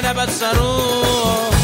انا بس اروح.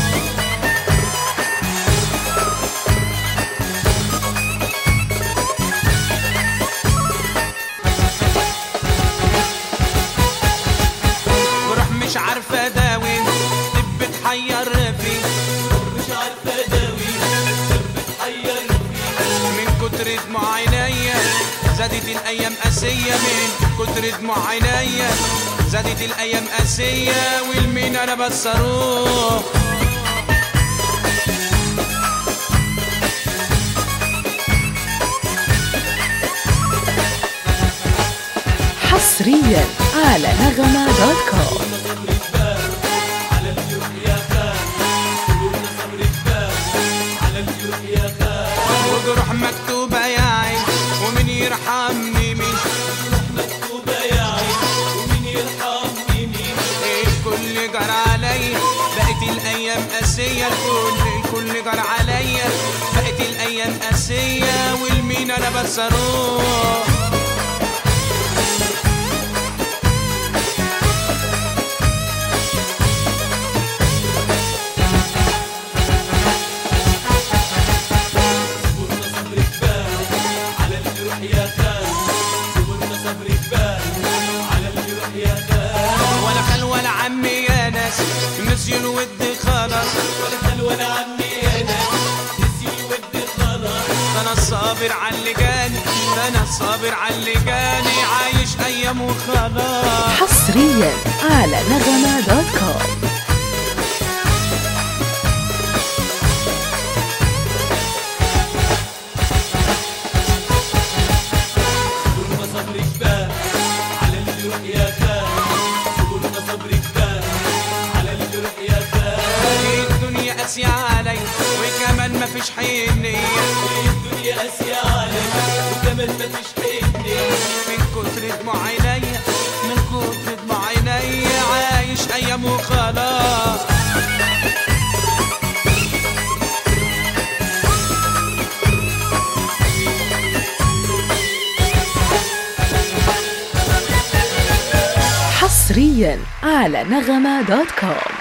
مش عارفة اداوي طب بتحير فيه، مش عارفة اداوي طب بتحير فيه. من كتر دموع عينيا زادت الايام قاسية، من كتر دموع عينيا زادت الايام قاسية، والمين انا بس اروح. حصريا على نغمة.com. وجروح مكتوبة يا عين ومين يرحمني مين، مكتوبة يا عين ومين يرحمني مين. الكل جرى عليا بقت الايام قاسية، الكل جرى عليا بقت الايام قاسية، والمين انا بس اروح. ولا خال ولا عمي يا ناس نسيوا الود خلاص، ولا خال ولا عمي يا ناس نسيوا الود خلاص. انا الصابر على اللي جاني، انا الصابر على اللي جاني، عايش ايام وخلاص. حصريا على نغمة.com. الدنيا قاسية علي وكمان مفيش حنية، الدنيا قاسية علي وكمان مفيش حنية، من كتر دموع عينيا من كتر دموع عينيا عايش ايام وخلاص. حصريا على نغمة.com.